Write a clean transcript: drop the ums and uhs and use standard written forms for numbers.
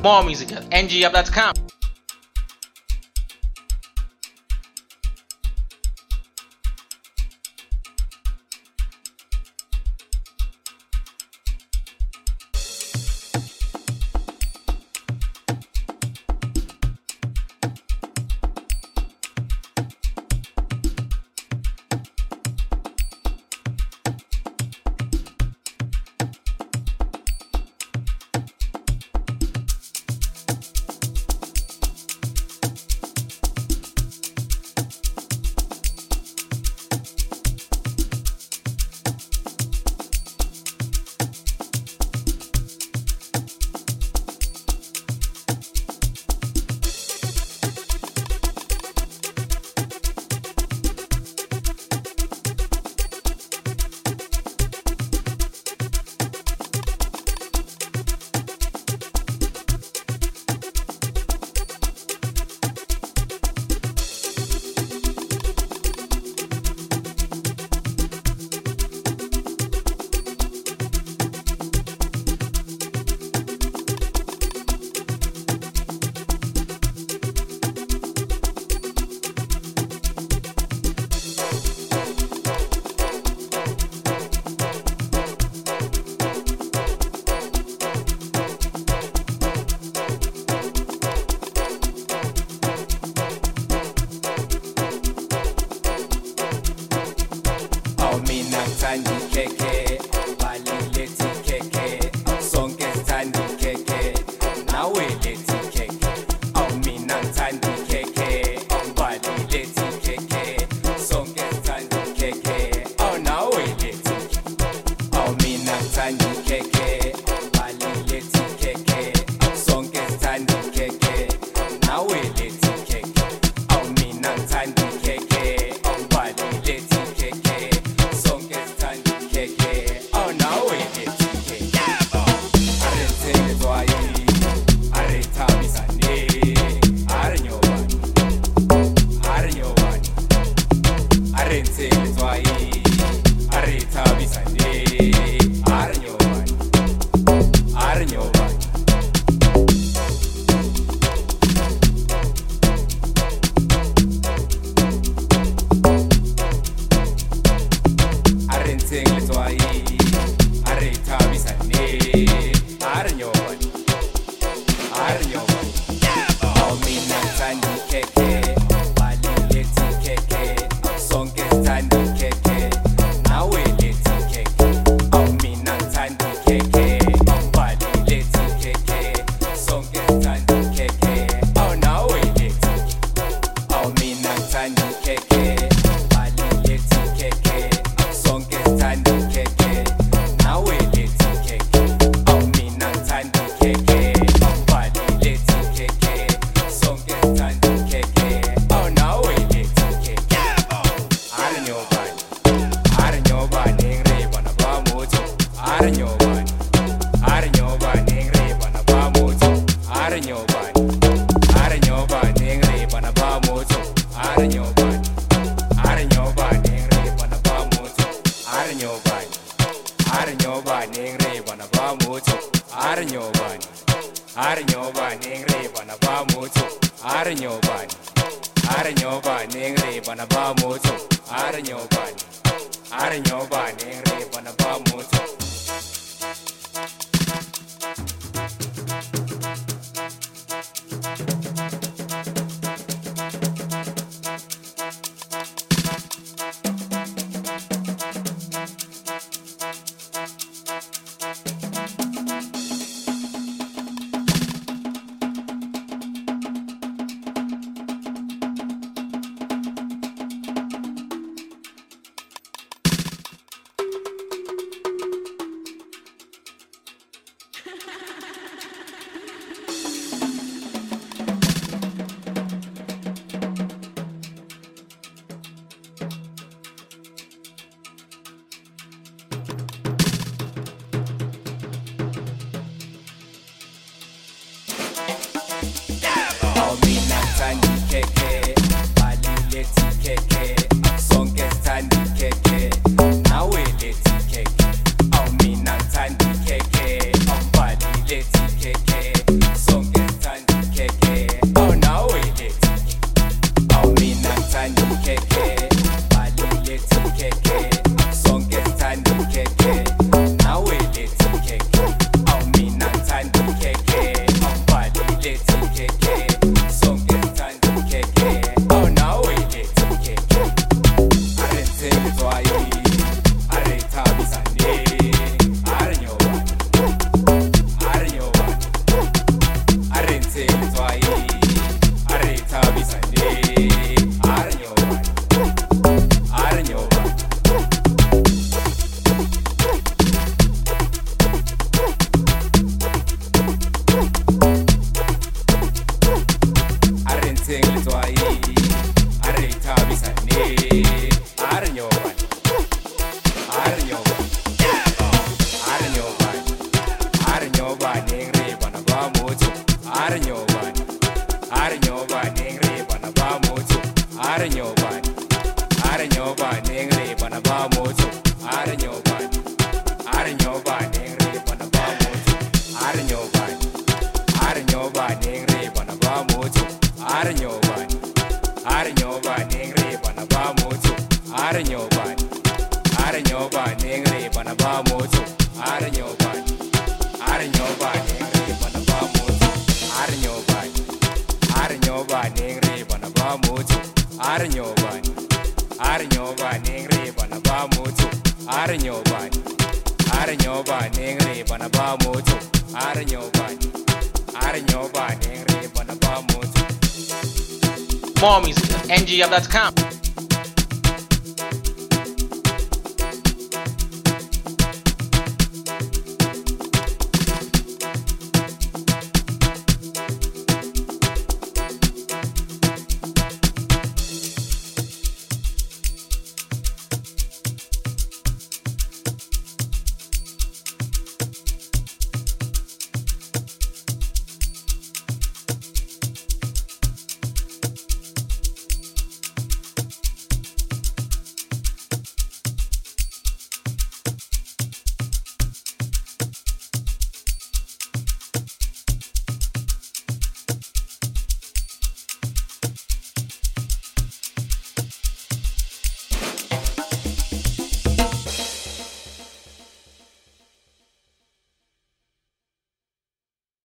More music at ngup.com. keke. Now we let's keke. Oh me not time to keke. Oh body let's keke. Song is time to keke. Oh now we let's keke. Arente litwai. Areta bisane. Arenyo. Arenyo. Arente litwai. Areta bisane. Arenyo. Arenyo. Arenteng litwai. Areta bisane. Arenyo. Arenyo. Arenyo. Arenyo nengre bana ba mojo. Arenyo. Arenyo nengre bana ba mojo. Arenyo. Arenyo nengre bana ba mojo. Arenyo. Arenyo nengre bana ba mojo. Arenyo. Arenyo nengre bana ba mojo. Arenyo. Arenyo nengre bana ba mojo. Arenyo. Arenyo nengre bana ba mojo. Arenyo. Arenyo nengre bana ba mojo. Arenyo. Arenyo nengre bana ba mojo. Arenyo. Arenyo nengre bana ba mojo. Arenyo. Arenyo nengre bana ba mojo. Arenyo. Arenyo nengre bana ba mojo. More music at NGUp.com.